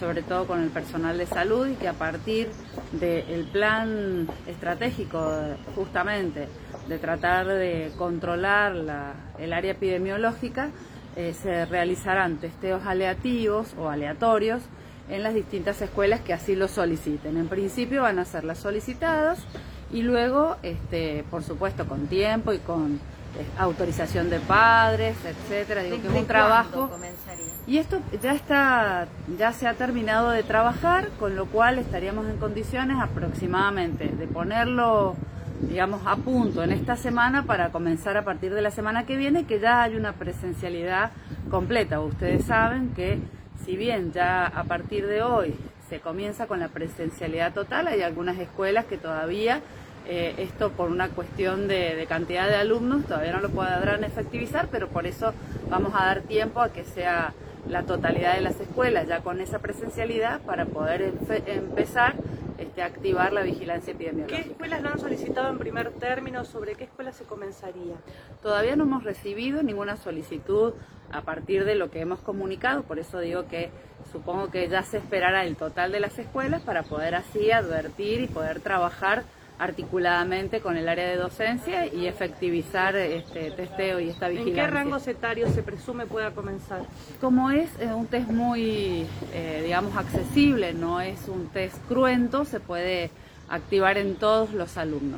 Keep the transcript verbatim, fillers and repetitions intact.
sobre todo con el personal de salud, y que a partir del plan estratégico justamente de tratar de controlar la, el área epidemiológica, eh, se realizarán testeos aleativos o aleatorios en las distintas escuelas que así lo soliciten. En principio van a ser las solicitadas y luego, este, por supuesto, con tiempo y con eh, autorización de padres, etcétera. Digo que es un trabajo. Comenzaría? Y esto ya está, ya se ha terminado de trabajar, con lo cual estaríamos en condiciones aproximadamente de ponerlo, digamos, a punto en esta semana para comenzar a partir de la semana que viene, que ya hay una presencialidad completa. Ustedes saben que si bien ya a partir de hoy se comienza con la presencialidad total, hay algunas escuelas que todavía eh, esto por una cuestión de, de cantidad de alumnos todavía no lo podrán efectivizar, pero por eso vamos a dar tiempo a que sea la totalidad de las escuelas ya con esa presencialidad para poder empezar este, a activar la vigilancia epidemiológica. ¿Qué escuelas lo han solicitado en primer término? ¿Sobre qué escuela se comenzaría? Todavía no hemos recibido ninguna solicitud a partir de lo que hemos comunicado, por eso digo que supongo que ya se esperará el total de las escuelas para poder así advertir y poder trabajar articuladamente con el área de docencia y efectivizar este testeo y esta vigilancia. ¿En qué rangos etarios se presume pueda comenzar? Como es eh, un test muy, eh, digamos, accesible, no es un test cruento, se puede activar en todos los alumnos.